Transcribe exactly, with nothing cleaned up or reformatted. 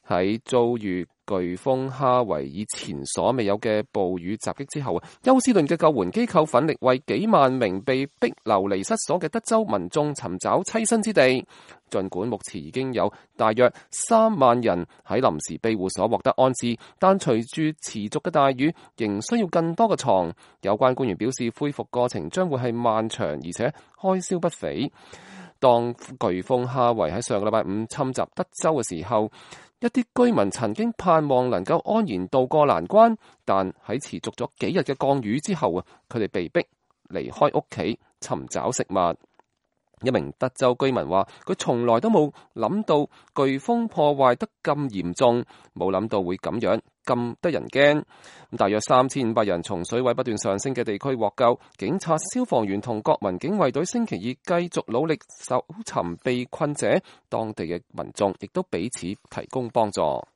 喺遭遇颶風哈維以前所未有嘅暴雨襲擊之後，休斯頓嘅救援機構奮力為幾萬名被逼流離失所嘅德州民眾尋找棲身之地。儘管目前已經有大約三萬人喺臨時庇護所獲得安置，但隨住持續嘅大雨，仍需要更多嘅床。有關官員表示，恢復過程將會係漫長，而且開銷不菲。當颶風哈維喺上個禮拜五侵襲德州嘅時候，一啲居民曾經盼望能夠安然渡過難關，但喺持續咗幾日嘅降雨之後啊，佢哋被逼離開屋企尋找食物。一名德州居民話：佢從來都冇諗到颶風破壞得咁嚴重，冇諗到會咁樣咁得人驚。大約三千五百人從水位不斷上升嘅地區獲救，警察、消防員同國民警衛隊星期二繼續努力搜尋被困者，當地嘅民眾亦都彼此提供幫助。